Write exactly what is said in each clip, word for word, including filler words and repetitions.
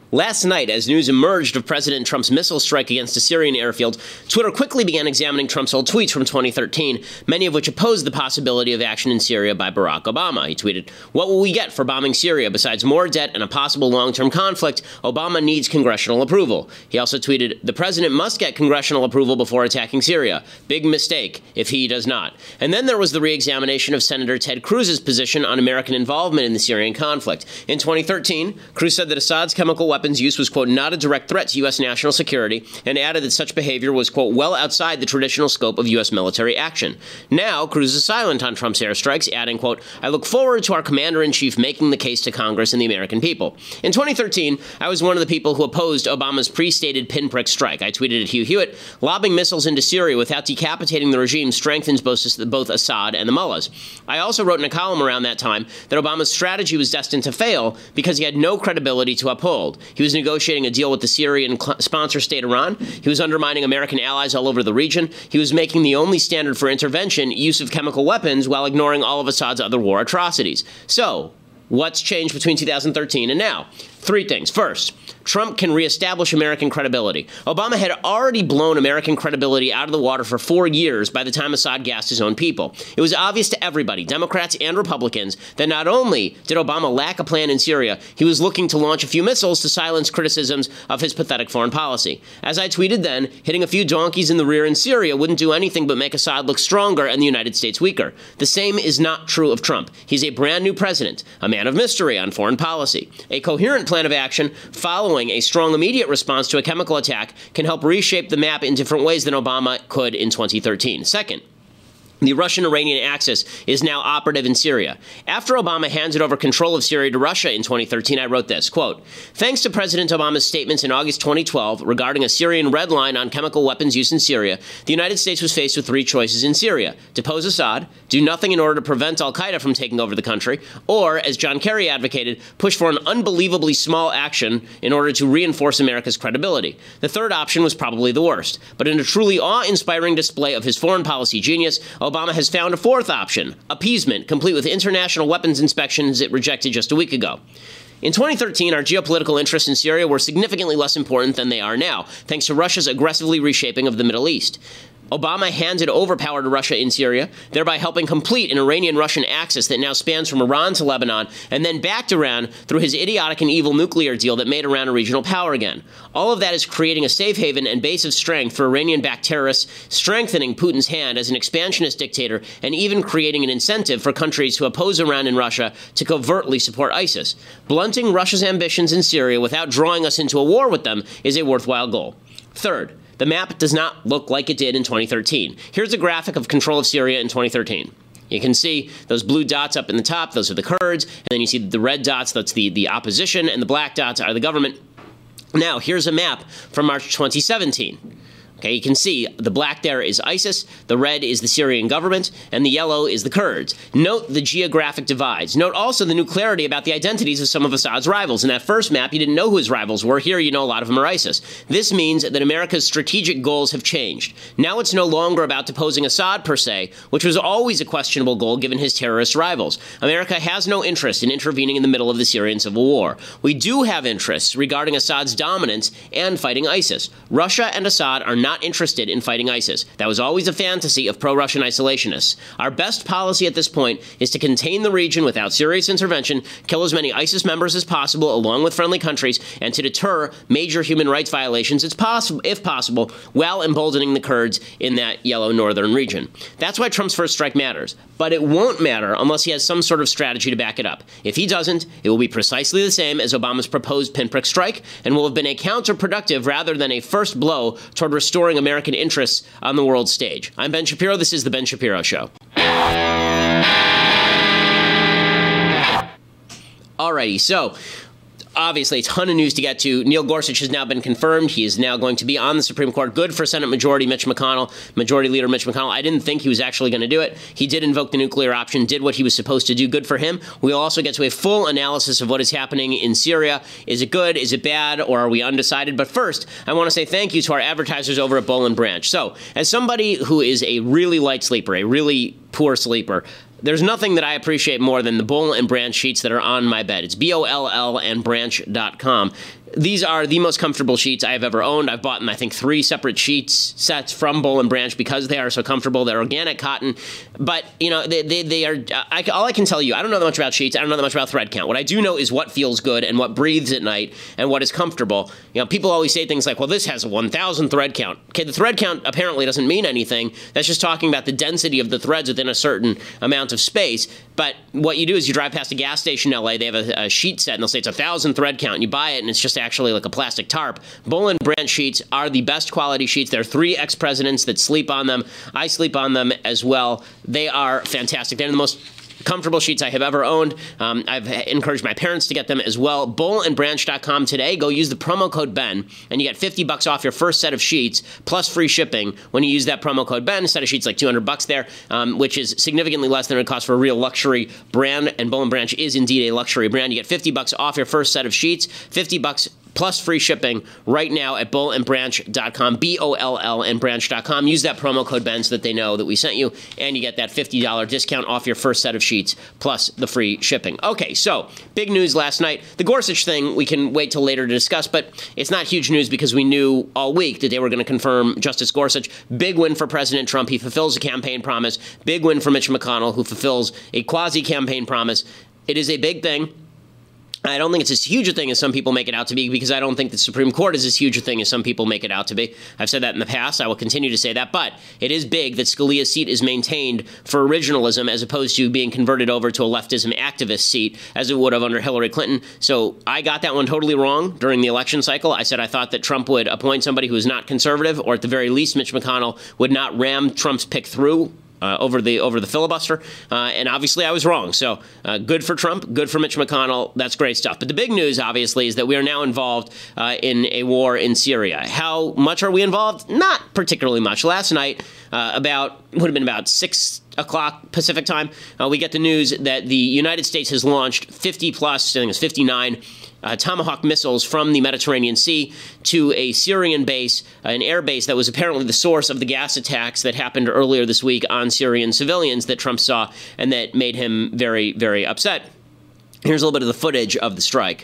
Last night, as news emerged of President Trump's missile strike against a Syrian airfield, Twitter quickly began examining Trump's old tweets from twenty thirteen, many of which opposed the possibility of action in Syria by Barack Obama. He tweeted, "What will we get for bombing Syria? Besides more debt and a possible long-term conflict, Obama needs congressional approval." He also tweeted, "The president must get congressional approval before attacking Syria. Big mistake if he does not." And then there was the re-examination of Senator Ted Cruz's position on American involvement in the Syrian conflict. In twenty thirteen, Cruz said that Assad's chemical weapons use was, quote, not a direct threat to U S national security, and added that such behavior was, quote, well outside the traditional scope of U S military action. Now, Cruz is silent on Trump's airstrikes, adding, quote, "I look forward to our commander-in-chief making the case to Congress and the American people." In twenty thirteen, I was one of the people who opposed Obama's pre-stated pinprick strike. I tweeted at Hugh Hewitt, "Lobbing missiles into Syria without decapitating the regime strengthens both, both Assad and the mullahs." I also wrote in a column around that time that Obama's strategy was destined to fail because he had no credibility to uphold. He was negotiating a deal with the Syrian sponsor state Iran. He was undermining American allies all over the region. He was making the only standard for intervention use of chemical weapons while ignoring all of Assad's other war atrocities. So, what's changed between two thousand thirteen and now? Three things. First, Trump can reestablish American credibility. Obama had already blown American credibility out of the water for four years by the time Assad gassed his own people. It was obvious to everybody, Democrats and Republicans, that not only did Obama lack a plan in Syria, he was looking to launch a few missiles to silence criticisms of his pathetic foreign policy. As I tweeted then, hitting a few donkeys in the rear in Syria wouldn't do anything but make Assad look stronger and the United States weaker. The same is not true of Trump. He's a brand new president, a man of mystery on foreign policy. A coherent plan of action following a strong immediate response to a chemical attack can help reshape the map in different ways than Obama could in twenty thirteen. Second, the Russian-Iranian axis is now operative in Syria. After Obama handed over control of Syria to Russia in twenty thirteen, I wrote this, quote, "Thanks to President Obama's statements in August twenty twelve regarding a Syrian red line on chemical weapons use in Syria, the United States was faced with three choices in Syria: depose Assad, do nothing in order to prevent al-Qaeda from taking over the country, or, as John Kerry advocated, push for an unbelievably small action in order to reinforce America's credibility. The third option was probably the worst. But in a truly awe-inspiring display of his foreign policy genius, Obama has found a fourth option: appeasement, complete with international weapons inspections it rejected just a week ago." In twenty thirteen, our geopolitical interests in Syria were significantly less important than they are now, thanks to Russia's aggressively reshaping of the Middle East. Obama handed over power to Russia in Syria, thereby helping complete an Iranian-Russian axis that now spans from Iran to Lebanon, and then back to Iran through his idiotic and evil nuclear deal that made Iran a regional power again. All of that is creating a safe haven and base of strength for Iranian-backed terrorists, strengthening Putin's hand as an expansionist dictator, and even creating an incentive for countries who oppose Iran and Russia to covertly support ISIS. Blunting Russia's ambitions in Syria without drawing us into a war with them is a worthwhile goal. Third, the map does not look like it did in twenty thirteen. Here's a graphic of control of Syria in twenty thirteen. You can see those blue dots up in the top, those are the Kurds, and then you see the red dots, that's the, the opposition, and the black dots are the government. Now, here's a map from March twenty seventeen. Okay, you can see the black there is ISIS, the red is the Syrian government, and the yellow is the Kurds. Note the geographic divides. Note also the new clarity about the identities of some of Assad's rivals. In that first map, you didn't know who his rivals were. Here, you know a lot of them are ISIS. This means that America's strategic goals have changed. Now it's no longer about deposing Assad per se, which was always a questionable goal given his terrorist rivals. America has no interest in intervening in the middle of the Syrian civil war. We do have interests regarding Assad's dominance and fighting ISIS. Russia and Assad are not not interested in fighting ISIS. That was always a fantasy of pro-Russian isolationists. Our best policy at this point is to contain the region without serious intervention, kill as many ISIS members as possible along with friendly countries, and to deter major human rights violations it's possible, if possible, while emboldening the Kurds in that yellow northern region. That's why Trump's first strike matters. But it won't matter unless he has some sort of strategy to back it up. If he doesn't, it will be precisely the same as Obama's proposed pinprick strike and will have been a counterproductive rather than a first blow toward restoring American interests on the world stage. I'm Ben Shapiro. This is The Ben Shapiro Show. Alrighty, so obviously a ton of news to get to. Neil Gorsuch has now been confirmed. He is now going to be on the Supreme Court. Good for Senate Majority Mitch McConnell, Majority Leader Mitch McConnell. I didn't think he was actually going to do it. He did invoke the nuclear option, did what he was supposed to do. Good for him. We'll also get to a full analysis of what is happening in Syria. Is it good? Is it bad? Or are we undecided? But first, I want to say thank you to our advertisers over at Boll and Branch. So, as somebody who is a really light sleeper, a really poor sleeper, there's nothing that I appreciate more than the Boll and Branch sheets that are on my bed. It's B O L L and branch dot com. these are the most comfortable sheets I have ever owned. I've bought, I think, three separate sheets sets from Boll and Branch because they are so comfortable. They're organic cotton. But, you know, they, they, they are, I, all I can tell you, I don't know that much about sheets. I don't know that much about thread count. What I do know is what feels good and what breathes at night and what is comfortable. You know, people always say things like, well, this has a one thousand thread count. Okay, the thread count apparently doesn't mean anything. That's just talking about the density of the threads within a certain amount of space. But what you do is you drive past a gas station in L A, they have a, a sheet set, and they'll say it's a one thousand thread count, and you buy it, and it's just actually like a plastic tarp. Boll and Branch sheets are the best quality sheets. There are three ex-presidents that sleep on them. I sleep on them as well. They are fantastic. They're the most comfortable sheets I have ever owned. Um, I've encouraged my parents to get them as well. boll and branch dot com today. Go use the promo code Ben, and you get fifty bucks off your first set of sheets, plus free shipping when you use that promo code Ben. A set of sheets like two hundred bucks there, um, which is significantly less than it costs for a real luxury brand, and Boll and Branch is indeed a luxury brand. You get fifty bucks off your first set of sheets, fifty bucks plus free shipping right now at boll and branch dot com, B O L L and branch dot com. Use that promo code Ben so that they know that we sent you, and you get that fifty dollars discount off your first set of sheets plus the free shipping. Okay, so big news last night. The Gorsuch thing, we can wait till later to discuss, but it's not huge news because we knew all week that they were going to confirm Justice Gorsuch. Big win for President Trump. He fulfills a campaign promise. Big win for Mitch McConnell, who fulfills a quasi-campaign promise. It is a big thing. I don't think it's as huge a thing as some people make it out to be, because I don't think the Supreme Court is as huge a thing as some people make it out to be. I've said that in the past. I will continue to say that. But it is big that Scalia's seat is maintained for originalism as opposed to being converted over to a leftism activist seat as it would have under Hillary Clinton. So I got that one totally wrong during the election cycle. I said I thought that Trump would appoint somebody who is not conservative, or at the very least Mitch McConnell would not ram Trump's pick through Uh, over the over the filibuster, uh, and obviously I was wrong. So uh, good for Trump, good for Mitch McConnell. That's great stuff. But the big news, obviously, is that we are now involved uh, in a war in Syria. How much are we involved? Not particularly much. Last night, uh, about would have been about six o'clock Pacific time, uh, we get the news that the United States has launched fifty plus, I think it's fifty-nine. Uh, Tomahawk missiles from the Mediterranean Sea to a Syrian base, uh, an air base that was apparently the source of the gas attacks that happened earlier this week on Syrian civilians that Trump saw and that made him very, very upset. Here's a little bit of the footage of the strike.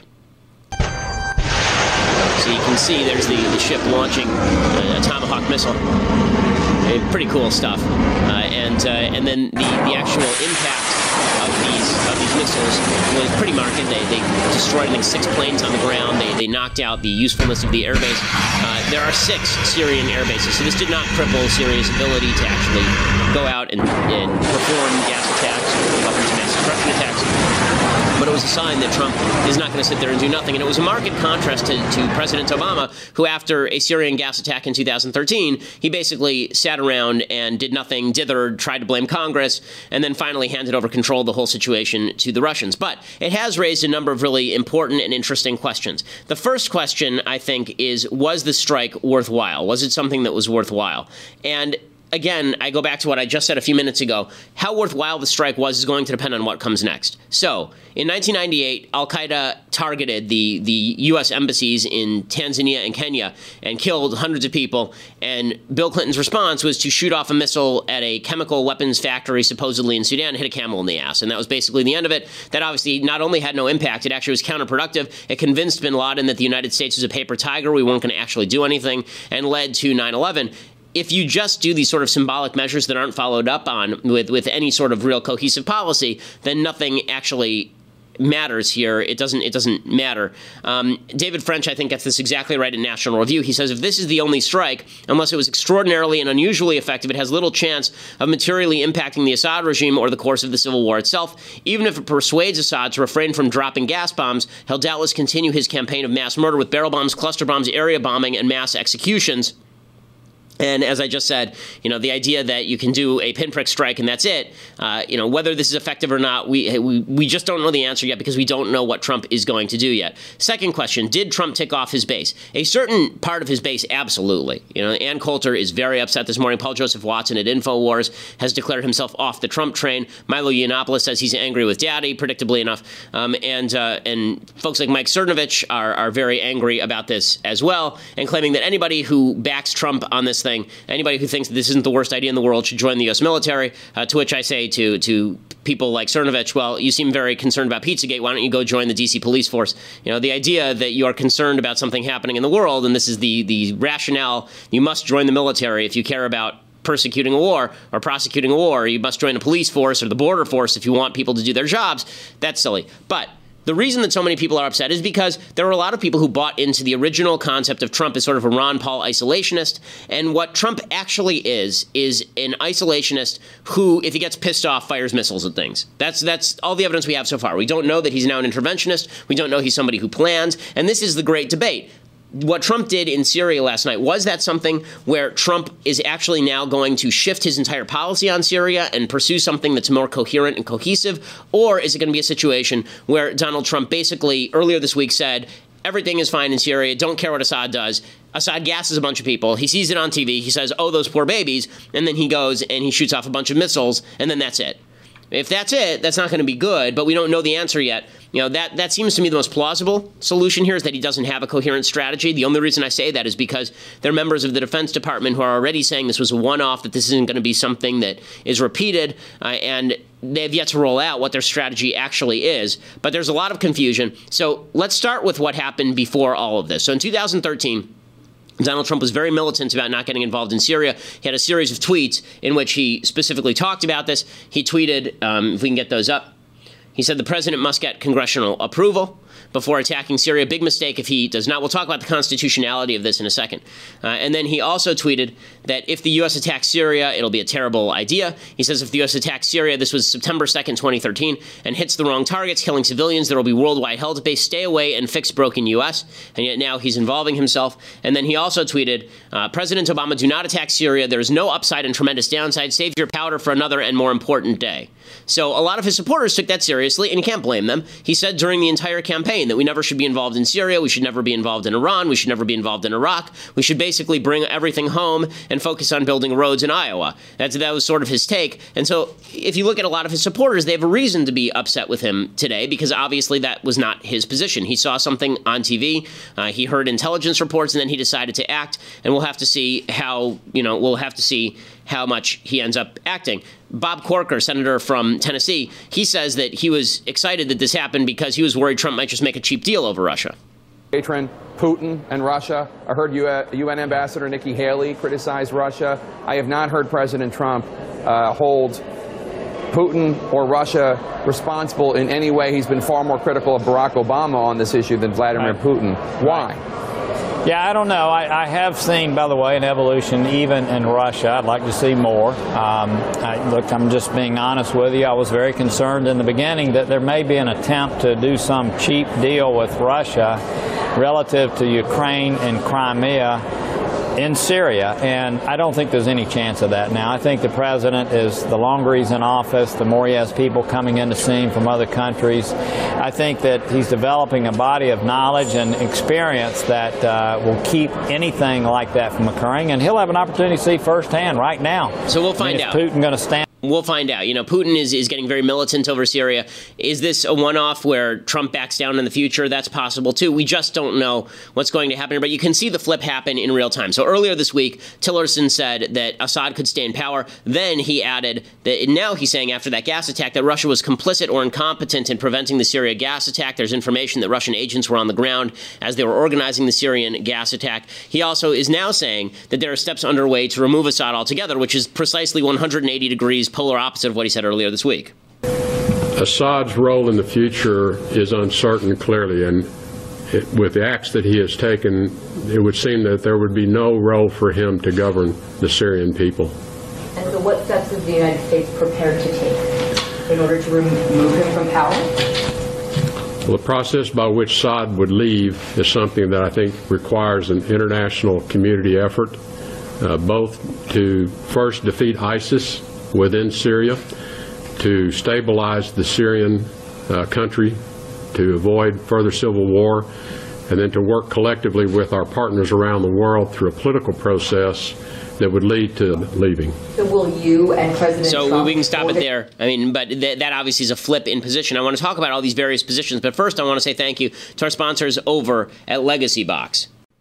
So you can see there's the, the ship launching a, a Tomahawk missile. Uh, pretty cool stuff. Uh, and uh, and then the, the actual impact of these of these missiles was pretty marked. They, they destroyed, I think, six planes on the ground. They, they knocked out the usefulness of the airbase. Uh, there are six Syrian air bases, so this did not cripple Syria's ability to actually go out and, and perform gas attacks or weapons of mass destruction attacks. But it was a sign that Trump is not going to sit there and do nothing. And it was a marked contrast to, to President Obama, who, after a Syrian gas attack in two thousand thirteen, he basically sat around and did nothing, dithered, tried to blame Congress, and then finally handed over control of the whole situation to the Russians. But it has raised a number of really important and interesting questions. The first question, I think, is, was the strike worthwhile? Was it something that was worthwhile? And again, I go back to what I just said a few minutes ago. How worthwhile the strike was is going to depend on what comes next. So, in nineteen ninety-eight, Al-Qaeda targeted the, the U S embassies in Tanzania and Kenya and killed hundreds of people. And Bill Clinton's response was to shoot off a missile at a chemical weapons factory, supposedly in Sudan, and hit a camel in the ass. And that was basically the end of it. That obviously not only had no impact, it actually was counterproductive. It convinced bin Laden that the United States was a paper tiger. We weren't going to actually do anything, and led to nine eleven. If you just do these sort of symbolic measures that aren't followed up on with, with any sort of real cohesive policy, then nothing actually matters here. It doesn't it doesn't matter. Um, David French, I think, gets this exactly right in National Review. He says, if this is the only strike, unless it was extraordinarily and unusually effective, it has little chance of materially impacting the Assad regime or the course of the civil war itself. Even if it persuades Assad to refrain from dropping gas bombs, he'll doubtless continue his campaign of mass murder with barrel bombs, cluster bombs, area bombing, and mass executions. And as I just said, you know, the idea that you can do a pinprick strike and that's it, uh, you know, whether this is effective or not, we, we we just don't know the answer yet because we don't know what Trump is going to do yet. Second question, did Trump tick off his base? A certain part of his base, absolutely. You know, Ann Coulter is very upset this morning. Paul Joseph Watson at InfoWars has declared himself off the Trump train. Milo Yiannopoulos says he's angry with Daddy, predictably enough. Um, and uh, and folks like Mike Cernovich are, are very angry about this as well, and claiming that anybody who backs Trump on this thing. Anybody who thinks that this isn't the worst idea in the world should join the U S military, uh, to which I say to to people like Cernovich, well, you seem very concerned about Pizzagate. Why don't you go join the D C police force? You know, the idea that you are concerned about something happening in the world, and this is the, the rationale, you must join the military if you care about persecuting a war or prosecuting a war. You must join the police force or the border force if you want people to do their jobs. That's silly. But the reason that so many people are upset is because there were a lot of people who bought into the original concept of Trump as sort of a Ron Paul isolationist. And what Trump actually is, is an isolationist who, if he gets pissed off, fires missiles at things. That's that's all the evidence we have so far. We don't know that he's now an interventionist. We don't know he's somebody who plans. And this is the great debate. What Trump did in Syria last night, was that something where Trump is actually now going to shift his entire policy on Syria and pursue something that's more coherent and cohesive? Or is it going to be a situation where Donald Trump basically earlier this week said, everything is fine in Syria, don't care what Assad does. Assad gasses a bunch of people. He sees it on T V. He says, oh, those poor babies. And then he goes and he shoots off a bunch of missiles. And then that's it. If that's it, that's not going to be good, but we don't know the answer yet. You know, that, that seems to me the most plausible solution here is that he doesn't have a coherent strategy. The only reason I say that is because there are members of the Defense Department who are already saying this was a one-off, that this isn't going to be something that is repeated, uh, and they've yet to roll out what their strategy actually is. But there's a lot of confusion. So let's start with what happened before all of this. So in two thousand thirteen, Donald Trump was very militant about not getting involved in Syria. He had a series of tweets in which he specifically talked about this. He tweeted, um, if we can get those up, he said the president must get congressional approval before attacking Syria. Big mistake if he does not. We'll talk about the constitutionality of this in a second. Uh, and then he also tweeted that if the U S attacks Syria, it'll be a terrible idea. He says if the U S attacks Syria, this was September second, twenty thirteen, and hits the wrong targets, killing civilians, there will be worldwide hell to pay. Stay away and fix broken U S. And yet now he's involving himself. And then he also tweeted, uh, President Obama, do not attack Syria. There is no upside and tremendous downside. Save your powder for another and more important day. So a lot of his supporters took that seriously, and you can't blame them. He said during the entire campaign that we never should be involved in Syria, we should never be involved in Iran, we should never be involved in Iraq. We should basically bring everything home and focus on building roads in Iowa. That's, that was sort of his take. And so if you look at a lot of his supporters, they have a reason to be upset with him today, because obviously that was not his position. He saw something on T V, uh, he heard intelligence reports, and then he decided to act. And we'll have to see how, you know, we'll have to see how much he ends up acting. Bob Corker, senator from Tennessee, he says that he was excited that this happened because he was worried Trump might just make a cheap deal over Russia. Patron, Putin and Russia. I heard U N Ambassador Nikki Haley criticize Russia. I have not heard President Trump uh, hold Putin or Russia responsible in any way. He's been far more critical of Barack Obama on this issue than Vladimir right. Putin. Why? Right. Yeah, I don't know. I, I have seen, by the way, an evolution even in Russia. I'd like to see more. Um, I, look, I'm just being honest with you. I was very concerned in the beginning that there may be an attempt to do some cheap deal with Russia relative to Ukraine and Crimea in Syria, and I don't think there's any chance of that now. I think the president is, the longer he's in office, the more he has people coming in to see him from other countries. I think that he's developing a body of knowledge and experience that uh, will keep anything like that from occurring, and he'll have an opportunity to see firsthand right now. So we'll find I mean, out. Is Putin going to stand? We'll find out. You know, Putin is, is getting very militant over Syria. Is this a one-off where Trump backs down in the future? That's possible, too. We just don't know what's going to happen here. But you can see the flip happen in real time. So earlier this week, Tillerson said that Assad could stay in power. Then he added that now he's saying after that gas attack that Russia was complicit or incompetent in preventing the Syria gas attack. There's information that Russian agents were on the ground as they were organizing the Syrian gas attack. He also is now saying that there are steps underway to remove Assad altogether, which is precisely one hundred eighty degrees polar opposite of what he said earlier this week. Assad's role in the future is uncertain, clearly, and it, with the acts that he has taken, it would seem that there would be no role for him to govern the Syrian people. And so what steps is the United States prepared to take in order to remove him from power? Well, the process by which Assad would leave is something that I think requires an international community effort, uh, both to first defeat ISIS within Syria, to stabilize the Syrian uh, country, to avoid further civil war, and then to work collectively with our partners around the world through a political process that would lead to leaving. So will you and President So Trump... we can stop it there. I mean, but th that obviously is a flip in position. I want to talk about all these various positions, but first I want to say thank you to our sponsors over at Legacy Box.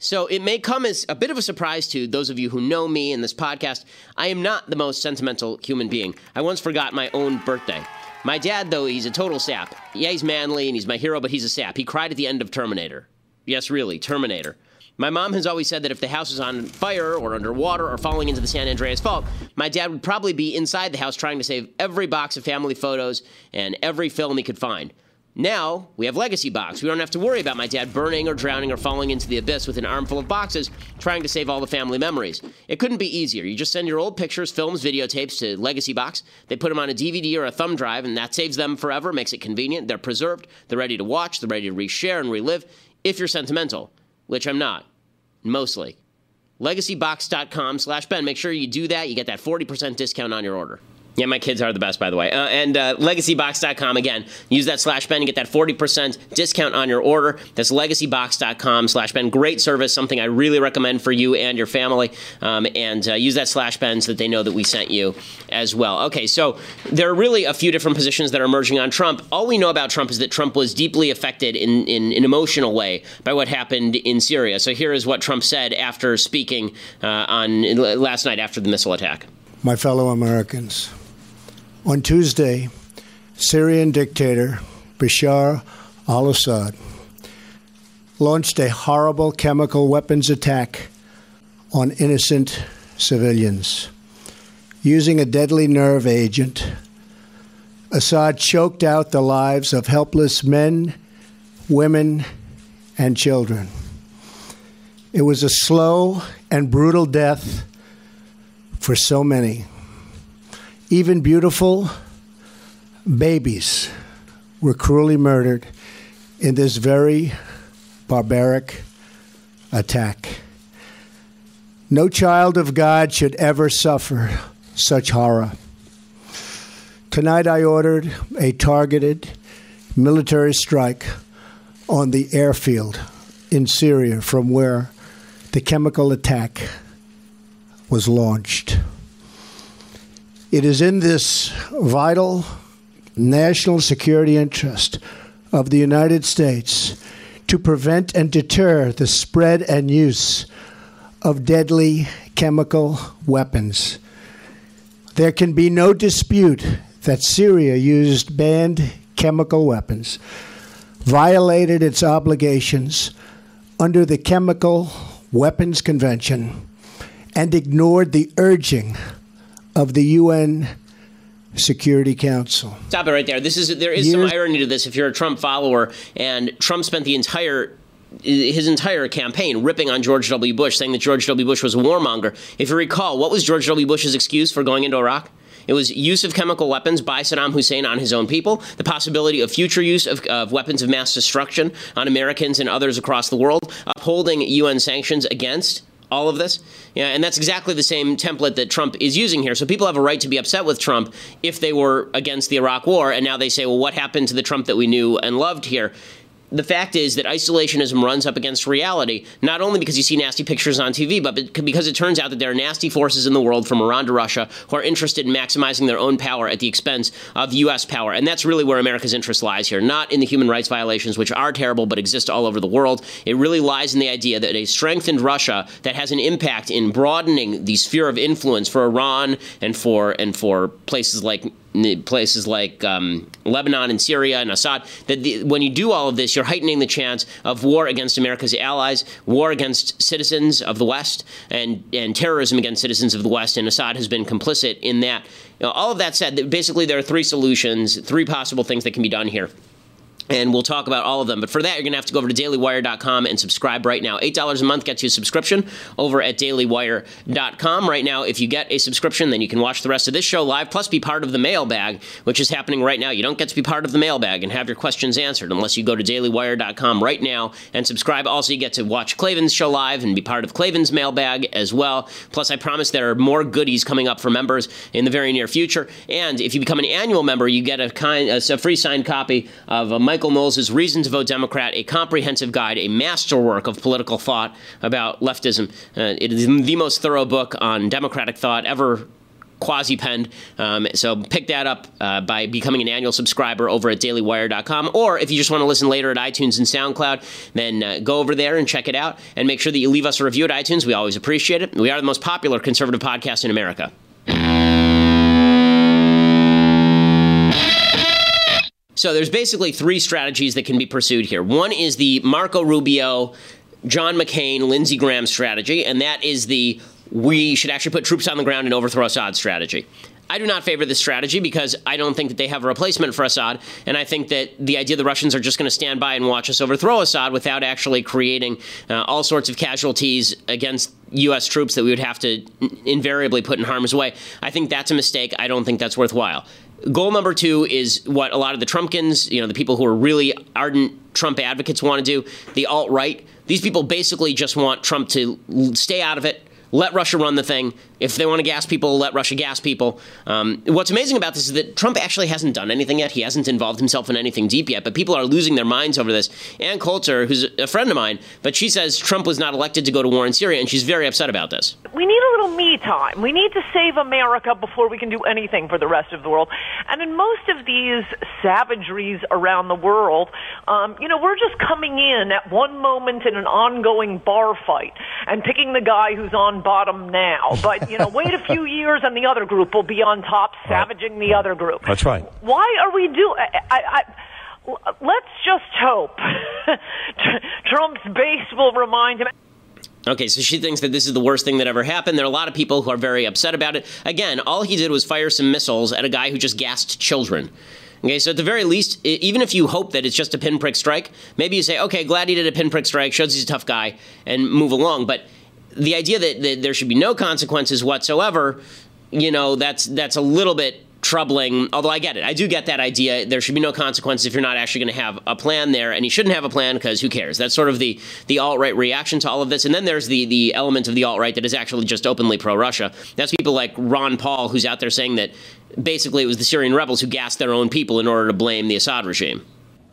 So it may come as a bit of a surprise to those of you who know me in this podcast. I am not the most sentimental human being. I once forgot my own birthday. My dad, though, he's a total sap. Yeah, he's manly and he's my hero, but he's a sap. He cried at the end of Terminator. Yes, really, Terminator. My mom has always said that if the house was on fire or underwater or falling into the San Andreas Fault, my dad would probably be inside the house trying to save every box of family photos and every film he could find. Now, we have Legacy Box. We don't have to worry about my dad burning or drowning or falling into the abyss with an armful of boxes trying to save all the family memories. It couldn't be easier. You just send your old pictures, films, videotapes to Legacy Box. They put them on a D V D or a thumb drive, and that saves them forever, makes it convenient. They're preserved. They're ready to watch. They're ready to reshare and relive if you're sentimental, which I'm not, mostly. LegacyBox.com slash Ben. Make sure you do that. You get that forty percent discount on your order. Yeah, my kids are the best, by the way. Uh, and uh, LegacyBox dot com, again, use that slash Ben and get that forty percent discount on your order. That's LegacyBox.com slash Ben. Great service, something I really recommend for you and your family. Um, and uh, use that slash Ben so that they know that we sent you as well. Okay, so there are really a few different positions that are emerging on Trump. All we know about Trump is that Trump was deeply affected in, in an emotional way by what happened in Syria. So here is what Trump said after speaking uh, on last night after the missile attack. My fellow Americans, on Tuesday, Syrian dictator Bashar al-Assad launched a horrible chemical weapons attack on innocent civilians. Using a deadly nerve agent, Assad choked out the lives of helpless men, women, and children. It was a slow and brutal death for so many. Even beautiful babies were cruelly murdered in this very barbaric attack. No child of God should ever suffer such horror. Tonight I ordered a targeted military strike on the airfield in Syria from where the chemical attack was launched. It is in this vital national security interest of the United States to prevent and deter the spread and use of deadly chemical weapons. There can be no dispute that Syria used banned chemical weapons, violated its obligations under the Chemical Weapons Convention, and ignored the urging of the U N Security Council. Stop it right there. This is there is Years- some irony to this if you're a Trump follower, and Trump spent the entire his entire campaign ripping on George W. Bush, saying that George W. Bush was a warmonger. If you recall, what was George W. Bush's excuse for going into Iraq? It was use of chemical weapons by Saddam Hussein on his own people, the possibility of future use of, of weapons of mass destruction on Americans and others across the world, upholding U N sanctions against all of this. Yeah, and that's exactly the same template that Trump is using here. So people have a right to be upset with Trump if they were against the Iraq war, and now they say, well, what happened to the Trump that we knew and loved here? The fact is that isolationism runs up against reality, not only because you see nasty pictures on T V, but because it turns out that there are nasty forces in the world from Iran to Russia who are interested in maximizing their own power at the expense of U S power. And that's really where America's interest lies here, not in the human rights violations, which are terrible but exist all over the world. It really lies in the idea that a strengthened Russia that has an impact in broadening the sphere of influence for Iran and for and for places like places like um, Lebanon and Syria and Assad, that the, when you do all of this, you're heightening the chance of war against America's allies, war against citizens of the West, and, and terrorism against citizens of the West, and Assad has been complicit in that. You know, all of that said, basically there are three solutions, three possible things that can be done here. And we'll talk about all of them. But for that, you're going to have to go over to daily wire dot com and subscribe right now. eight dollars a month gets you a subscription over at daily wire dot com. Right now, if you get a subscription, then you can watch the rest of this show live, plus be part of the mailbag, which is happening right now. You don't get to be part of the mailbag and have your questions answered unless you go to daily wire dot com right now and subscribe. Also, you get to watch Klavan's show live and be part of Klavan's mailbag as well. Plus, I promise there are more goodies coming up for members in the very near future. And if you become an annual member, you get a, kind, a free signed copy of a Michael Knowles' Reason to Vote Democrat, a comprehensive guide, a masterwork of political thought about leftism. Uh, it is the most thorough book on democratic thought ever quasi-penned. Um, so pick that up uh, by becoming an annual subscriber over at daily wire dot com. Or if you just want to listen later at iTunes and SoundCloud, then uh, go over there and check it out. And make sure that you leave us a review at iTunes. We always appreciate it. We are the most popular conservative podcast in America. So there's basically three strategies that can be pursued here. One is the Marco Rubio, John McCain, Lindsey Graham strategy, and that is the we should actually put troops on the ground and overthrow Assad strategy. I do not favor this strategy because I don't think that they have a replacement for Assad, and I think that the idea the Russians are just going to stand by and watch us overthrow Assad without actually creating uh, all sorts of casualties against U S troops that we would have to invariably put in harm's way, I think that's a mistake. I don't think that's worthwhile. Goal number two is what a lot of the Trumpkins, you know, the people who are really ardent Trump advocates want to do, the alt-right. These people basically just want Trump to stay out of it, let Russia run the thing. If they want to gas people, let Russia gas people. Um, what's amazing about this is that Trump actually hasn't done anything yet. He hasn't involved himself in anything deep yet, but people are losing their minds over this. Ann Coulter, who's a friend of mine, but she says Trump was not elected to go to war in Syria, and she's very upset about this. We need a little me time. We need to save America before we can do anything for the rest of the world. And in most of these savageries around the world, um, you know, we're just coming in at one moment in an ongoing bar fight and picking the guy who's on bottom now. But, you know, wait a few years and the other group will be on top, savaging right. the other group. That's right. Why are we doing... I, I, let's just hope Trump's base will remind him... Okay, so she thinks that this is the worst thing that ever happened. There are a lot of people who are very upset about it. Again, all he did was fire some missiles at a guy who just gassed children. Okay, so at the very least, even if you hope that it's just a pinprick strike, maybe you say, okay, glad he did a pinprick strike, shows he's a tough guy, and move along. But the idea that, that there should be no consequences whatsoever, you know, that's that's a little bit troubling, although I get it. I do get that idea. There should be no consequences if you're not actually going to have a plan there, and you shouldn't have a plan because who cares? That's sort of the, the alt-right reaction to all of this. And then there's the, the element of the alt-right that is actually just openly pro-Russia. That's people like Ron Paul, who's out there saying that basically it was the Syrian rebels who gassed their own people in order to blame the Assad regime.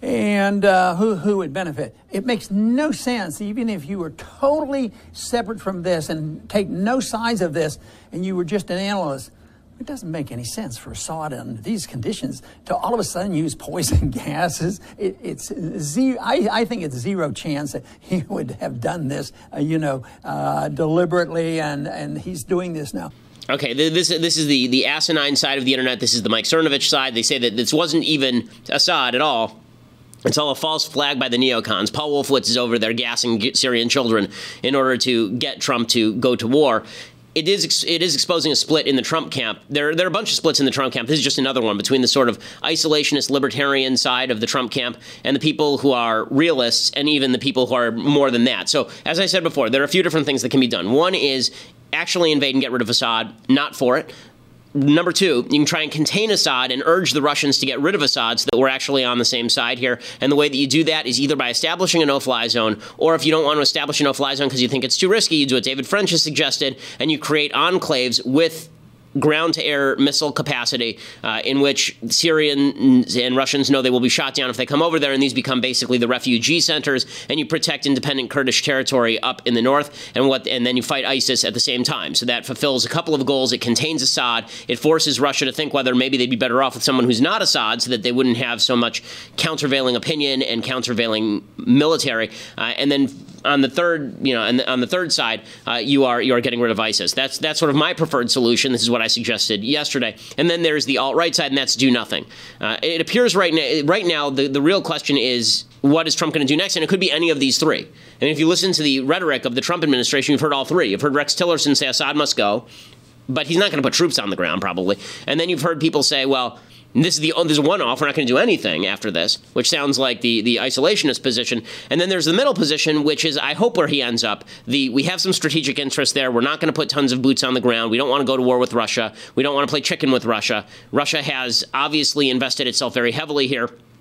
And uh, who, who would benefit? It makes no sense, even if you were totally separate from this and take no sides of this, and you were just an analyst. It doesn't make any sense for Assad under these conditions to all of a sudden use poison gases. It, it's zero, I, I think it's zero chance that he would have done this, uh, you know, uh, deliberately, and, and he's doing this now. Okay, this this is the, the asinine side of the internet. This is the Mike Cernovich side. They say that this wasn't even Assad at all. It's all a false flag by the neocons. Paul Wolfowitz is over there gassing Syrian children in order to get Trump to go to war. It is it is exposing a split in the Trump camp. There, there are a bunch of splits in the Trump camp. This is just another one between the sort of isolationist libertarian side of the Trump camp and the people who are realists and even the people who are more than that. So, as I said before, there are a few different things that can be done. One is actually invade and get rid of Assad, not for it. Number two, you can try and contain Assad and urge the Russians to get rid of Assad so that we're actually on the same side here. And the way that you do that is either by establishing a no-fly zone, or if you don't want to establish a no-fly zone because you think it's too risky, you do what David French has suggested, and you create enclaves with ground-to-air missile capacity uh, in which Syrians and Russians know they will be shot down if they come over there, and these become basically the refugee centers, and you protect independent Kurdish territory up in the north, and what, and then you fight ISIS at the same time. So that fulfills a couple of goals. It contains Assad. It forces Russia to think whether maybe they'd be better off with someone who's not Assad so that they wouldn't have so much countervailing opinion and countervailing military. Uh, and then on the third, you know, and on the third side, uh, you are you are getting rid of ISIS. That's that's sort of my preferred solution. This is what I suggested yesterday. And then there's the alt-right side, and that's do nothing. Uh, it appears right now, right now, the, the real question is, what is Trump going to do next? And it could be any of these three. And if you listen to the rhetoric of the Trump administration, you've heard all three. You've heard Rex Tillerson say Assad must go, but he's not going to put troops on the ground, probably. And then you've heard people say, well, this is the oh, this is a one-off. We're not going to do anything after this, which sounds like the, the isolationist position. And then there's the middle position, which is, I hope, where he ends up. The we have some strategic interest there. We're not going to put tons of boots on the ground. We don't want to go to war with Russia. We don't want to play chicken with Russia. Russia has obviously invested itself very heavily here.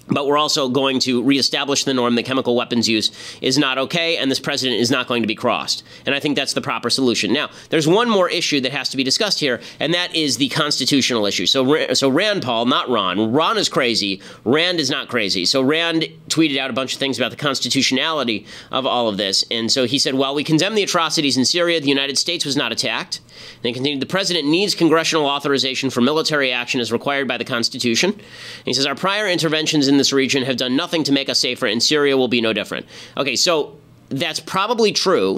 But we're also going to reestablish the norm that chemical weapons use is not okay, and this president is not going to be crossed. And I think that's the proper solution. Now, there's one more issue that has to be discussed here, and that is the constitutional issue. So, so Rand Paul, not Ron. Ron is crazy. Rand is not crazy. So Rand tweeted out a bunch of things about the constitutionality of all of this. And so he said, while we condemn the atrocities in Syria, the United States was not attacked. And he continued, the president needs congressional authorization for military action as required by the Constitution. And he says, our prior interventions in this region have done nothing to make us safer, and Syria will be no different. Okay, so that's probably true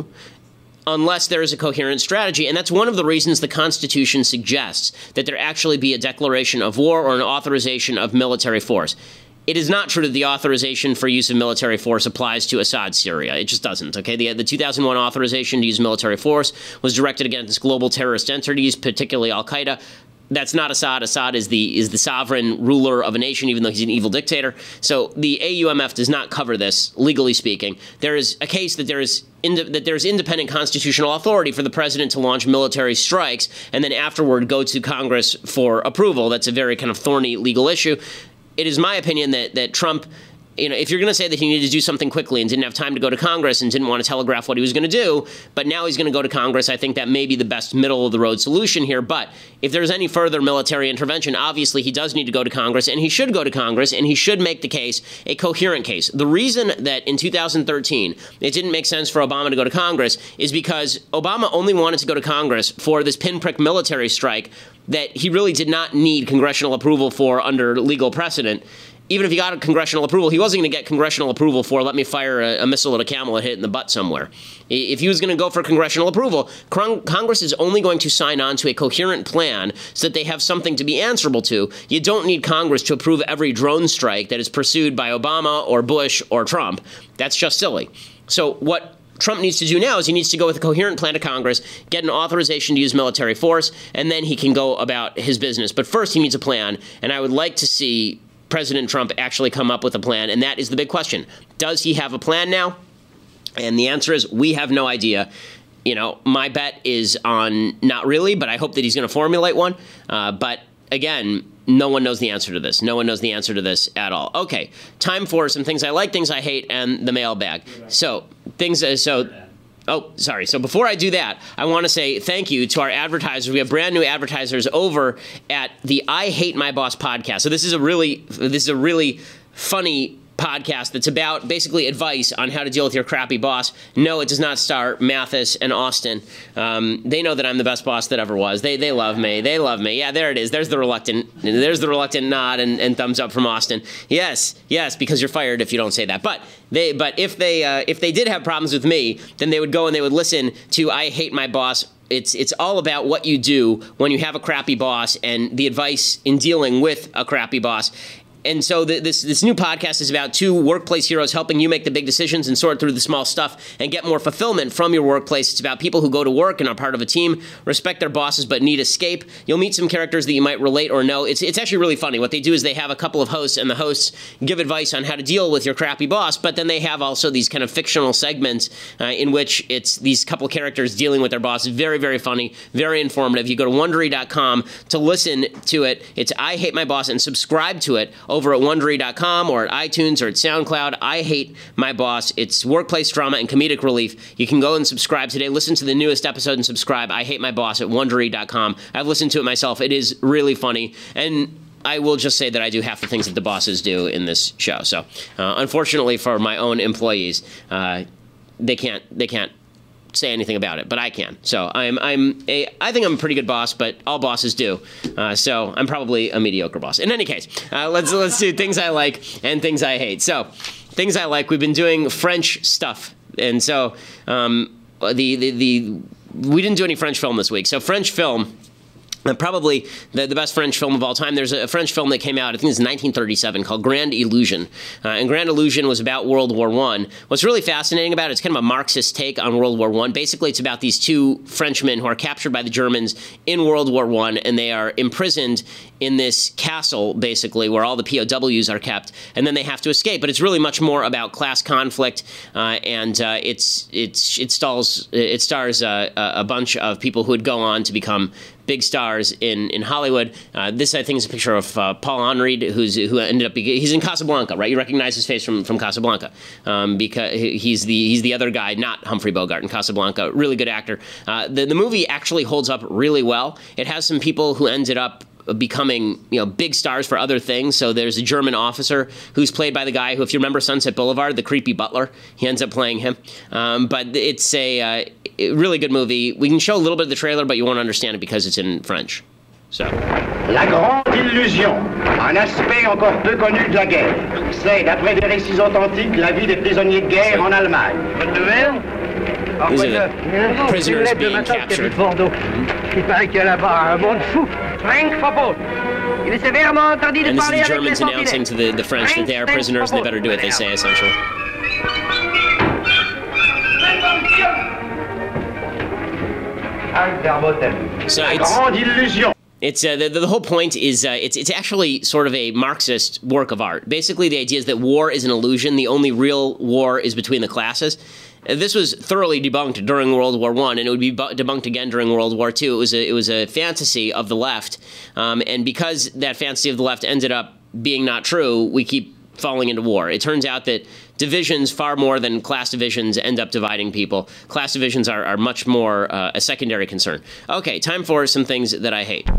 unless there is a coherent strategy, and that's one of the reasons the Constitution suggests that there actually be a declaration of war or an authorization of military force. It is not true that the authorization for use of military force applies to Assad's Syria. It just doesn't, okay? The, the two thousand one authorization to use military force was directed against global terrorist entities, particularly al-Qaeda. That's not Assad. Assad is the is the sovereign ruler of a nation, even though he's an evil dictator. So the A U M F does not cover this, legally speaking. There is a case that there is ind- that there is independent constitutional authority for the president to launch military strikes and then afterward go to Congress for approval. That's a very kind of thorny legal issue. It is my opinion that that Trump, you know, if you're going to say that he needed to do something quickly and didn't have time to go to Congress and didn't want to telegraph what he was going to do, but now he's going to go to Congress, I think that may be the best middle-of-the-road solution here. But if there's any further military intervention, obviously he does need to go to Congress, and he should go to Congress, and he should make the case a coherent case. The reason that in two thousand thirteen it didn't make sense for Obama to go to Congress is because Obama only wanted to go to Congress for this pinprick military strike that he really did not need congressional approval for under legal precedent. Even if he got a congressional approval, he wasn't going to get congressional approval for let me fire a, a missile at a camel and hit it in the butt somewhere. If he was going to go for congressional approval, Congress is only going to sign on to a coherent plan so that they have something to be answerable to. You don't need Congress to approve every drone strike that is pursued by Obama or Bush or Trump. That's just silly. So what Trump needs to do now is he needs to go with a coherent plan to Congress, get an authorization to use military force, and then he can go about his business. But first, he needs a plan, and I would like to see President Trump actually come up with a plan, and that is the big question. Does he have a plan now? And the answer is we have no idea. You know, my bet is on not really, but I hope that he's going to formulate one. Uh, but again, no one knows the answer to this. No one knows the answer to this at all. Okay, time for some things I like, things I hate, and the mailbag. So things. Uh, so. Oh, sorry. So before I do that, I want to say thank you to our advertisers. We have brand new advertisers over at the I Hate My Boss podcast. So this is a really, this is a really funny podcast that's about basically advice on how to deal with your crappy boss. No, it does not star Mathis and Austin. Um, they know that I'm the best boss that ever was. They they love me. They love me. Yeah, there it is. There's the reluctant. There's the reluctant nod and, and thumbs up from Austin. Yes, yes, because you're fired if you don't say that. But they but if they uh, if they did have problems with me, then they would go and they would listen to I Hate My Boss. It's it's all about what you do when you have a crappy boss and the advice in dealing with a crappy boss. And so the, this this new podcast is about two workplace heroes helping you make the big decisions and sort through the small stuff and get more fulfillment from your workplace. It's about people who go to work and are part of a team, respect their bosses but need escape. You'll meet some characters that you might relate or know. It's it's actually really funny. What they do is they have a couple of hosts, and the hosts give advice on how to deal with your crappy boss, but then they have also these kind of fictional segments uh, in which it's these couple characters dealing with their boss. Very, very funny, very informative. You go to Wondery dot com to listen to it. It's I Hate My Boss, and subscribe to it over at Wondery dot com or at iTunes or at SoundCloud. I Hate My Boss. It's workplace drama and comedic relief. You can go and subscribe today. Listen to the newest episode and subscribe. I Hate My Boss at Wondery dot com. I've listened to it myself. It is really funny. And I will just say that I do half the things that the bosses do in this show. So uh, unfortunately for my own employees, uh, they can't they can't say anything about it, but I can. So I'm I'm a I think I'm a pretty good boss, but all bosses do. Uh, so I'm probably a mediocre boss. In any case, uh, let's let's do things I like and things I hate. So things I like. We've been doing French stuff, and so um, the the the we didn't do any French film this week. So French film. Probably the, the best French film of all time. There's a, a French film that came out, I think it's nineteen thirty-seven, called Grand Illusion. Uh, and Grand Illusion was about World War One. What's really fascinating about it, it's kind of a Marxist take on World War One. Basically, it's about these two Frenchmen who are captured by the Germans in World War One, and they are imprisoned in this castle, basically, where all the P O Ws are kept, and then they have to escape. But it's really much more about class conflict, uh, and uh, it's it's it stars it stars uh, a bunch of people who would go on to become big stars in, in Hollywood. Uh, this, I think, is a picture of uh, Paul Henry, who's who ended up being, he's in Casablanca, right? You recognize his face from, from Casablanca um, because he's the he's the other guy, not Humphrey Bogart in Casablanca. Really good actor. Uh, the the movie actually holds up really well. It has some people who ended up becoming, you know, big stars for other things. So there's a German officer who's played by the guy who, if you remember Sunset Boulevard, the creepy butler, he ends up playing him. Um, but it's a uh, really good movie. We can show a little bit of the trailer, but you won't understand it because it's in French. So. La Grande Illusion, un aspect encore peu connu de la guerre. C'est, d'après des récits authentiques, la vie des prisonniers de guerre en Allemagne. Bonne nouvelle? These are the prisoners being captured. Il paraît qu'il y a là-bas un monde fou. Frank Verbot. Il est sévèrement interdit de And this parler is the avec les Germans announcing to the, the French that they are prisoners and they better do what they say, essentially. So it's, it's uh, the, the whole point is uh, it's it's actually sort of a Marxist work of art. Basically, the idea is that war is an illusion. The only real war is between the classes. This was thoroughly debunked during World War One, and it would be bu- debunked again during World War Two. It was a, it was a fantasy of the left, um, and because that fantasy of the left ended up being not true, we keep falling into war. It turns out that divisions, far more than class divisions, end up dividing people. Class divisions are, are much more uh, a secondary concern. Okay, time for some things that I hate.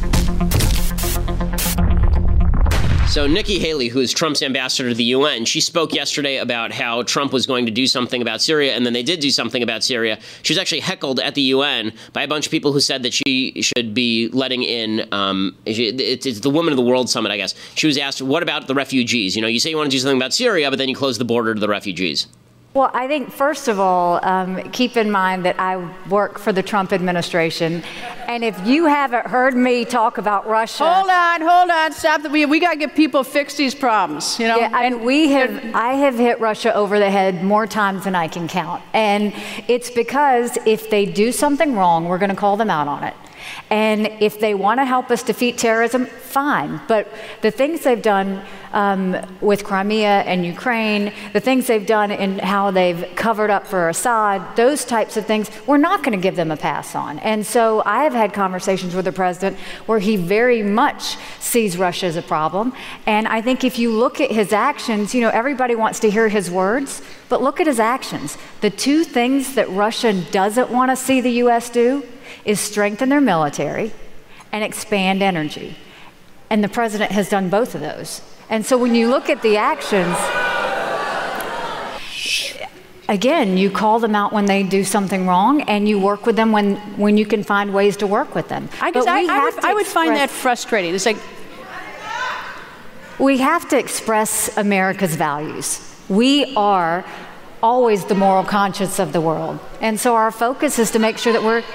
So Nikki Haley, who is Trump's ambassador to the U N, she spoke yesterday about how Trump was going to do something about Syria, and then they did do something about Syria. She was actually heckled at the U N by a bunch of people who said that she should be letting in, um, it's the Women of the World Summit, I guess. She was asked, what about the refugees? You know, you say you want to do something about Syria, but then you close the border to the refugees. Well, I think, first of all, um, keep in mind that I work for the Trump administration. And if you haven't heard me talk about Russia... Hold on, hold on, stop. We, we got to get people fix these problems, you know? Yeah, and we have, I have hit Russia over the head more times than I can count. And it's because if they do something wrong, we're going to call them out on it. And if they want to help us defeat terrorism, fine. But the things they've done um, with Crimea and Ukraine, the things they've done in how they've covered up for Assad, those types of things, we're not going to give them a pass on. And so I have had conversations with the president where he very much sees Russia as a problem. And I think if you look at his actions, you know, everybody wants to hear his words, but look at his actions. The two things that Russia doesn't want to see the U S do is strengthen their military and expand energy. And the president has done both of those. And so when you look at the actions, again, you call them out when they do something wrong, and you work with them when, when you can find ways to work with them. I, guess I, I, would, I would find that frustrating. It's like, we have to express America's values. We are always the moral conscience of the world. And so our focus is to make sure that we're...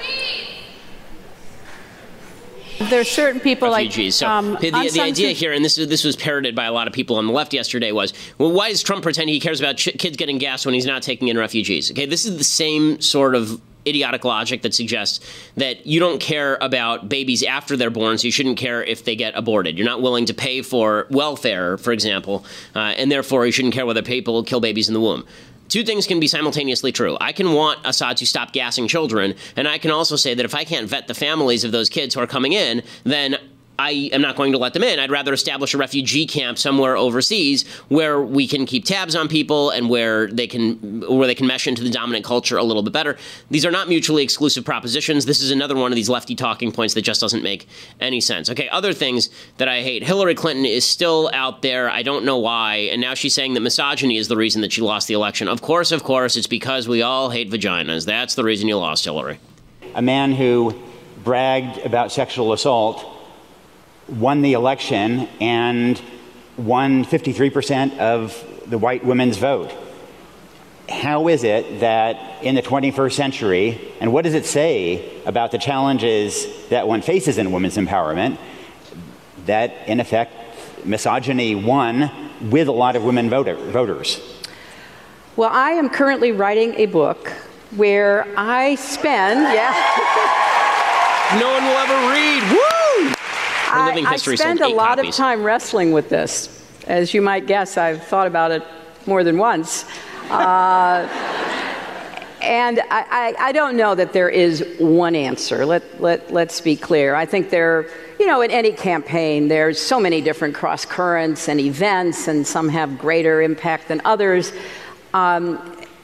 There's certain people refugees. like... Um, so the, the idea here, and this, this was parroted by a lot of people on the left yesterday, was, well, why does Trump pretend he cares about ch- kids getting gas when he's not taking in refugees? Okay, this is the same sort of idiotic logic that suggests that you don't care about babies after they're born, so you shouldn't care if they get aborted. You're not willing to pay for welfare, for example, uh, and therefore you shouldn't care whether people kill babies in the womb. Two things can be simultaneously true. I can want Assad to stop gassing children, and I can also say that if I can't vet the families of those kids who are coming in, then I am not going to let them in. I'd rather establish a refugee camp somewhere overseas where we can keep tabs on people and where they can where they can mesh into the dominant culture a little bit better. These are not mutually exclusive propositions. This is another one of these lefty talking points that just doesn't make any sense. Okay, other things that I hate. Hillary Clinton is still out there. I don't know why. And now she's saying that misogyny is the reason that she lost the election. Of course, of course, it's because we all hate vaginas. That's the reason you lost, Hillary. A man who bragged about sexual assault won the election and won fifty-three percent of the white women's vote. How is it that in the twenty-first century, and what does it say about the challenges that one faces in women's empowerment, that in effect misogyny won with a lot of women voter, voters? Well, I am currently writing a book where I spend, yeah. No one will ever read, woo! I, I spend a lot copies. of time wrestling with this. As you might guess, I've thought about it more than once. Uh, And I, I, I don't know that there is one answer. Let, let, let's be clear. I think there, you know, in any campaign, there's so many different cross currents and events, and some have greater impact than others. Um,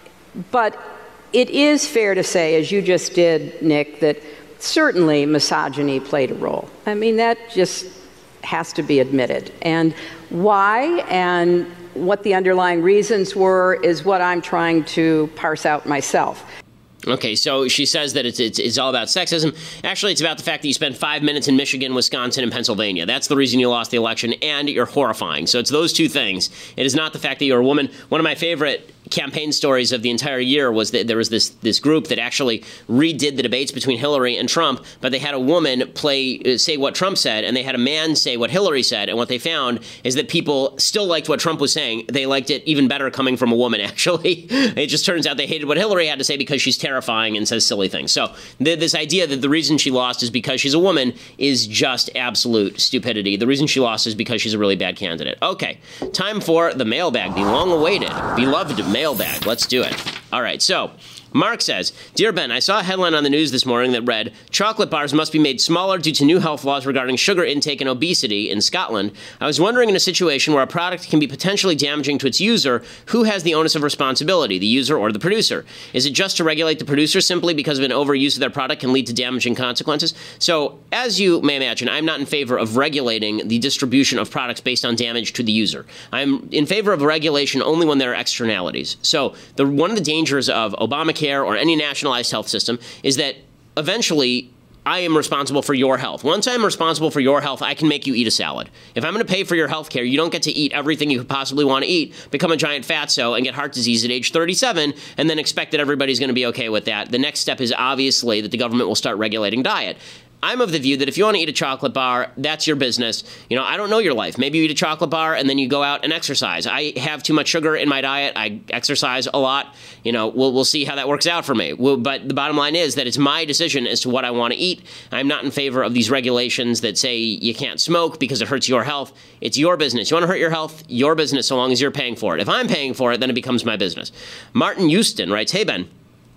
but it is fair to say, as you just did, Nick, that certainly misogyny played a role. I mean, that just has to be admitted. And why and what the underlying reasons were is what I'm trying to parse out myself. Okay, so she says that it's, it's it's all about sexism. Actually, it's about the fact that you spent five minutes in Michigan, Wisconsin, and Pennsylvania. That's the reason you lost the election, and you're horrifying. So it's those two things. It is not the fact that you're a woman. One of my favorite campaign stories of the entire year was that there was this this group that actually redid the debates between Hillary and Trump, but they had a woman play uh, say what Trump said, and they had a man say what Hillary said, and what they found is that people still liked what Trump was saying. They liked it even better coming from a woman, actually. It just turns out they hated what Hillary had to say because she's terrifying and says silly things. So th- this idea that the reason she lost is because she's a woman is just absolute stupidity. The reason she lost is because she's a really bad candidate. Okay, time for the mailbag, the long-awaited, beloved mailbag. Let's do it. All right, so Mark says, Dear Ben, I saw a headline on the news this morning that read, chocolate bars must be made smaller due to new health laws regarding sugar intake and obesity in Scotland. I was wondering, in a situation where a product can be potentially damaging to its user, who has the onus of responsibility, the user or the producer? Is it just to regulate the producer simply because of an overuse of their product can lead to damaging consequences? So, as you may imagine, I'm not in favor of regulating the distribution of products based on damage to the user. I'm in favor of regulation only when there are externalities. So, the, one of the dangers of Obamacare or any nationalized health system is that eventually I am responsible for your health. Once I'm responsible for your health, I can make you eat a salad. If I'm going to pay for your health care, you don't get to eat everything you could possibly want to eat, become a giant fatso, and get heart disease at age thirty-seven, and then expect that everybody's going to be okay with that. The next step is obviously that the government will start regulating diet. I'm of the view that if you want to eat a chocolate bar, that's your business. You know, I don't know your life. Maybe you eat a chocolate bar and then you go out and exercise. I have too much sugar in my diet. I exercise a lot. You know, we'll, we'll see how that works out for me. We'll, but the bottom line is that it's my decision as to what I want to eat. I'm not in favor of these regulations that say you can't smoke because it hurts your health. It's your business. You want to hurt your health? Your business, so long as you're paying for it. If I'm paying for it, then it becomes my business. Martin Houston writes, Hey, Ben.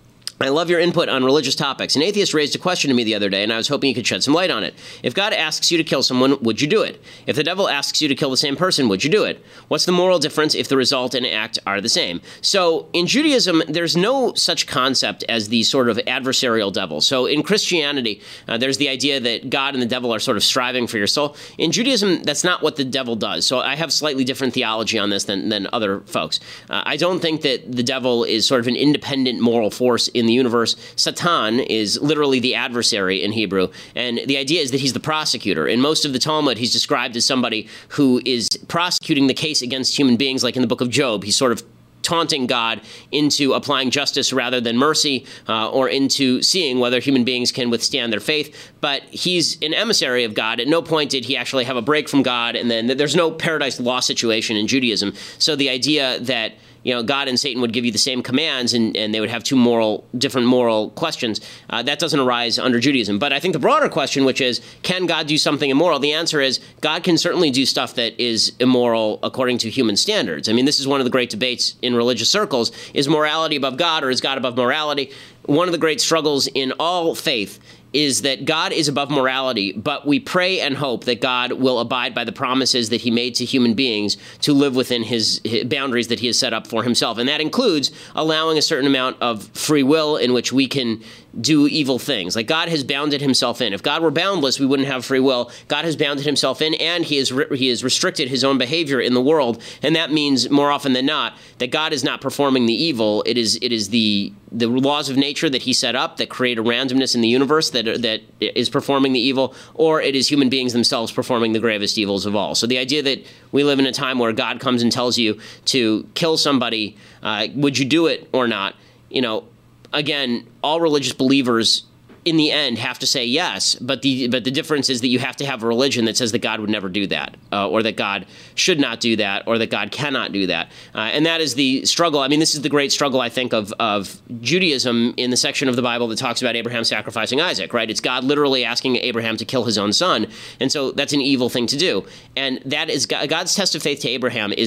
I love your input on religious topics. An atheist raised a question to me the other day, and I was hoping you could shed some light on it. If God asks you to kill someone, would you do it? If the devil asks you to kill the same person, would you do it? What's the moral difference if the result and act are the same? So in Judaism, there's no such concept as the sort of adversarial devil. So in Christianity, uh, there's the idea that God and the devil are sort of striving for your soul. In Judaism, that's not what the devil does. So I have slightly different theology on this than, than other folks. Uh, I don't think that the devil is sort of an independent moral force in the universe. Satan is literally the adversary in Hebrew, and the idea is that he's the prosecutor. In most of the Talmud, he's described as somebody who is prosecuting the case against human beings, like in the book of Job. He's sort of taunting God into applying justice rather than mercy, uh, or into seeing whether human beings can withstand their faith. But he's an emissary of God. At no point did he actually have a break from God, and then there's no paradise law situation in Judaism. So the idea that you know, God and Satan would give you the same commands and, and they would have two moral, different moral questions. Uh, that doesn't arise under Judaism. But I think the broader question, which is, can God do something immoral? The answer is, God can certainly do stuff that is immoral according to human standards. I mean, this is one of the great debates in religious circles. Is morality above God, or is God above morality? One of the great struggles in all faith is that God is above morality, but we pray and hope that God will abide by the promises that he made to human beings to live within his, his boundaries that he has set up for himself. And that includes allowing a certain amount of free will in which we can do evil things. Like God has bounded himself in. If God were boundless, we wouldn't have free will. God has bounded himself in, and he has re- he has restricted his own behavior in the world. And that means more often than not that God is not performing the evil. It is it is the the laws of nature that he set up that create a randomness in the universe that that is performing the evil, or it is human beings themselves performing the gravest evils of all. So the idea that we live in a time where God comes and tells you to kill somebody, uh, would you do it or not? You know, again, all religious believers in the end have to say yes, but the but the difference is that you have to have a religion that says that God would never do that, uh, or that God should not do that, or that God cannot do that. Uh, and that is the struggle. I mean, this is the great struggle, I think, of, of Judaism in the section of the Bible that talks about Abraham sacrificing Isaac, right? It's God literally asking Abraham to kill his own son. And so that's an evil thing to do. And that is God's test of faith to Abraham is that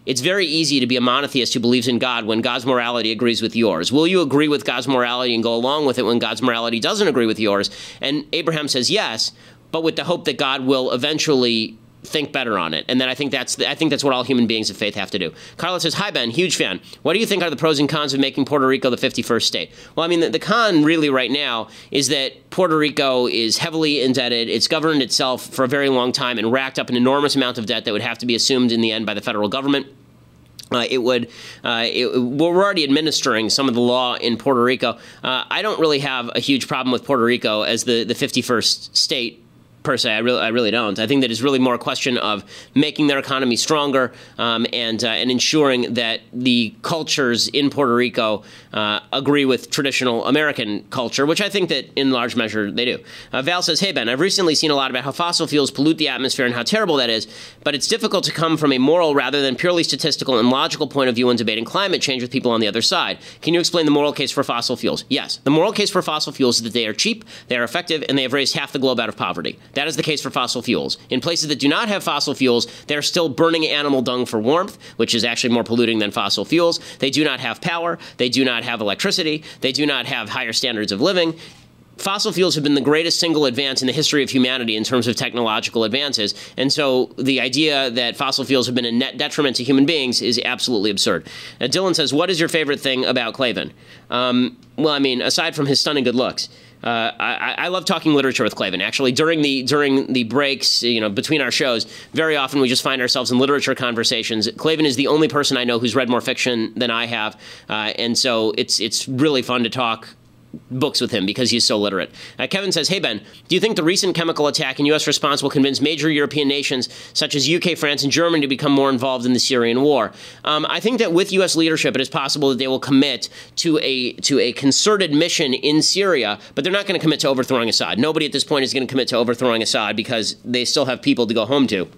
it's very easy to be a monotheist who believes in God when God's morality agrees with yours. Will you agree with God's morality and go along with it when God's morality doesn't agree with yours? And Abraham says yes, but with the hope that God will eventually think better on it. And then I think that's I think that's what all human beings of faith have to do. Carla says, hi, Ben, huge fan. What do you think are the pros and cons of making Puerto Rico the fifty-first state? Well, I mean, the, the con really right now is that Puerto Rico is heavily indebted. It's governed itself for a very long time and racked up an enormous amount of debt that would have to be assumed in the end by the federal government. Uh, it would, uh, it, we're already administering some of the law in Puerto Rico. Uh, I don't really have a huge problem with Puerto Rico as the, the fifty-first state per se. I really, I really don't. I think that it's really more a question of making their economy stronger um, and uh, and ensuring that the cultures in Puerto Rico uh, agree with traditional American culture, which I think that in large measure they do. Uh, Val says, hey, Ben, I've recently seen a lot about how fossil fuels pollute the atmosphere and how terrible that is, but it's difficult to come from a moral rather than purely statistical and logical point of view when debating climate change with people on the other side. Can you explain the moral case for fossil fuels? Yes. The moral case for fossil fuels is that they are cheap, they are effective, and they have raised half the globe out of poverty. That is the case for fossil fuels. In places that do not have fossil fuels, they're still burning animal dung for warmth, which is actually more polluting than fossil fuels. They do not have power. They do not have electricity. They do not have higher standards of living. Fossil fuels have been the greatest single advance in the history of humanity in terms of technological advances. And so the idea that fossil fuels have been a net detriment to human beings is absolutely absurd. Now, Dylan says, what is your favorite thing about Klavan? Um, well, I mean, aside from his stunning good looks, Uh, I, I love talking literature with Klavan. Actually, during the during the breaks, you know, between our shows, very often we just find ourselves in literature conversations. Klavan is the only person I know who's read more fiction than I have, uh, and so it's it's really fun to talk books with him because he's so literate. Uh, Kevin says, hey, Ben, do you think the recent chemical attack and U S response will convince major European nations such as U K, France, and Germany to become more involved in the Syrian war? Um, I think that with U S leadership, it is possible that they will commit to a to a concerted mission in Syria, but they're not going to commit to overthrowing Assad. Nobody at this point is going to commit to overthrowing Assad because they still have people to go home to.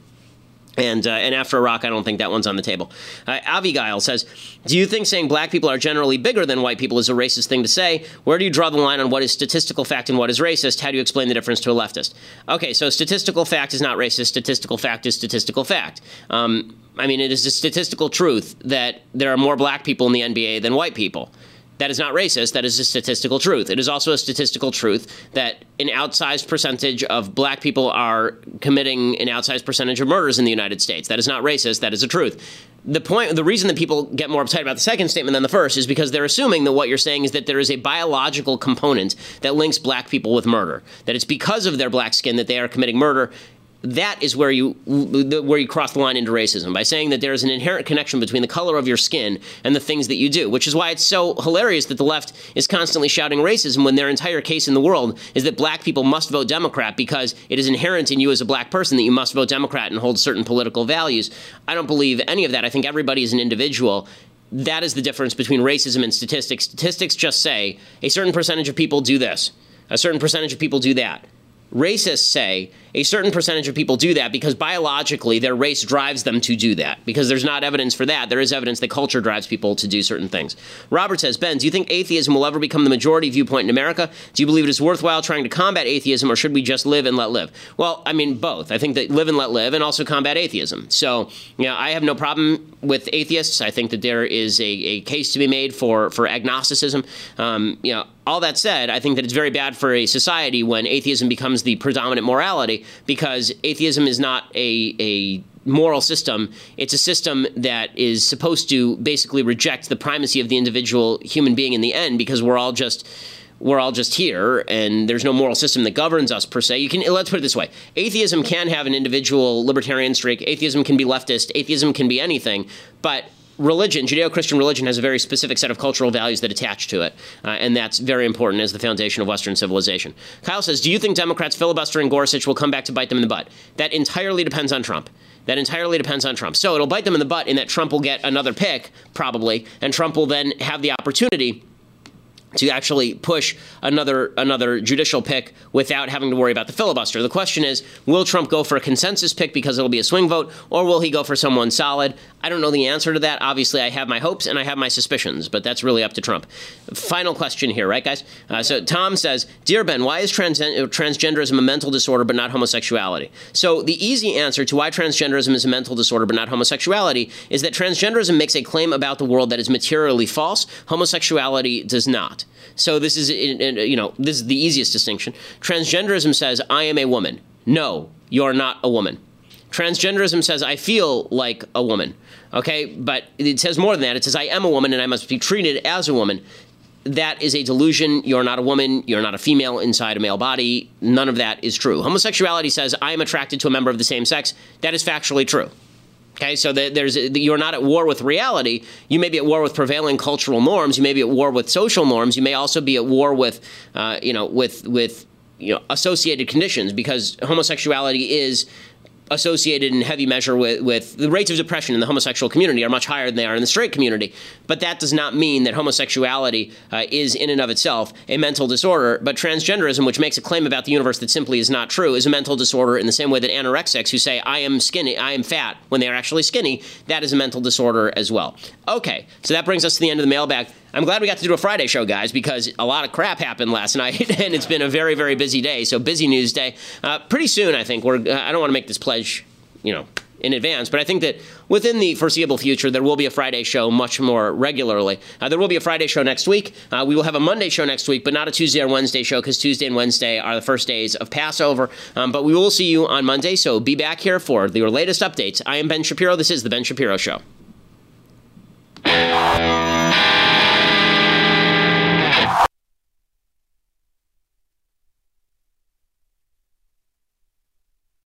And uh, and after Iraq, I don't think that one's on the table. Uh, Abigail says, do you think saying black people are generally bigger than white people is a racist thing to say? Where do you draw the line on what is statistical fact and what is racist? How do you explain the difference to a leftist? Okay, so statistical fact is not racist. Statistical fact is statistical fact. Um, I mean, it is a statistical truth that there are more black people in the N B A than white people. That is not racist. That is a statistical truth. It is also a statistical truth that an outsized percentage of black people are committing an outsized percentage of murders in the United States. That is not racist. That is a truth. The point, the reason that people get more upset about the second statement than the first is because they're assuming that what you're saying is that there is a biological component that links black people with murder, that it's because of their black skin that they are committing murder. That is where you where you cross the line into racism, by saying that there is an inherent connection between the color of your skin and the things that you do, which is why it's so hilarious that the left is constantly shouting racism when their entire case in the world is that black people must vote Democrat because it is inherent in you as a black person that you must vote Democrat and hold certain political values. I don't believe any of that. I think everybody is an individual. That is the difference between racism and statistics. Statistics just say a certain percentage of people do this, a certain percentage of people do that. Racists say a certain percentage of people do that because biologically their race drives them to do that. Because there's not evidence for that. There is evidence that culture drives people to do certain things. Robert says, Ben, do you think atheism will ever become the majority viewpoint in America? Do you believe it is worthwhile trying to combat atheism, or should we just live and let live? Well, I mean, both. I think that live and let live and also combat atheism. So, you know, I have no problem with atheists. I think that there is a, a case to be made for, for agnosticism. Um, you know, all that said, I think that it's very bad for a society when atheism becomes the predominant morality, because atheism is not a, a moral system. It's a system that is supposed to basically reject the primacy of the individual human being in the end, because we're all just we're all just here, and there's no moral system that governs us per se. You can let's put it this way: atheism can have an individual libertarian streak. Atheism can be leftist. Atheism can be anything, but religion, Judeo-Christian religion, has a very specific set of cultural values that attach to it, uh, and that's very important as the foundation of Western civilization. Kyle says, do you think Democrats filibustering Gorsuch will come back to bite them in the butt? That entirely depends on Trump. That entirely depends on Trump. So it'll bite them in the butt in that Trump will get another pick, probably, and Trump will then have the opportunity to actually push another another judicial pick without having to worry about the filibuster. The question is, will Trump go for a consensus pick because it'll be a swing vote, or will he go for someone solid? I don't know the answer to that. Obviously, I have my hopes and I have my suspicions, but that's really up to Trump. Final question here, right, guys? Uh, so Tom says, Dear Ben, why is trans- transgenderism a mental disorder but not homosexuality? So the easy answer to why transgenderism is a mental disorder but not homosexuality is that transgenderism makes a claim about the world that is materially false. Homosexuality does not. So this is, you know, this is the easiest distinction. Transgenderism says, I am a woman. No, you're not a woman. Transgenderism says, I feel like a woman. Okay, but it says more than that. It says, I am a woman and I must be treated as a woman. That is a delusion. You're not a woman. You're not a female inside a male body. None of that is true. Homosexuality says, I am attracted to a member of the same sex. That is factually true. Okay, so there's you're not at war with reality. You may be at war with prevailing cultural norms. You may be at war with social norms. You may also be at war with, uh, you know, with with you know associated conditions, because homosexuality is associated in heavy measure with, with the rates of depression in the homosexual community are much higher than they are in the straight community. But that does not mean that homosexuality uh, is in and of itself a mental disorder. But transgenderism, which makes a claim about the universe that simply is not true, is a mental disorder in the same way that anorexics who say, I am skinny, I am fat, when they are actually skinny, that is a mental disorder as well. Okay, so that brings us to the end of the mailbag. I'm glad we got to do a Friday show, guys, because a lot of crap happened last night, and it's been a very, very busy day. So busy news day. Uh, pretty soon, I think, we're, uh, I don't want to make this pledge, you know, in advance, but I think that within the foreseeable future, there will be a Friday show much more regularly. Uh, there will be a Friday show next week. Uh, we will have a Monday show next week, but not a Tuesday or Wednesday show, because Tuesday and Wednesday are the first days of Passover. Um, but we will see you on Monday, so be back here for your latest updates. I am Ben Shapiro. This is The Ben Shapiro Show.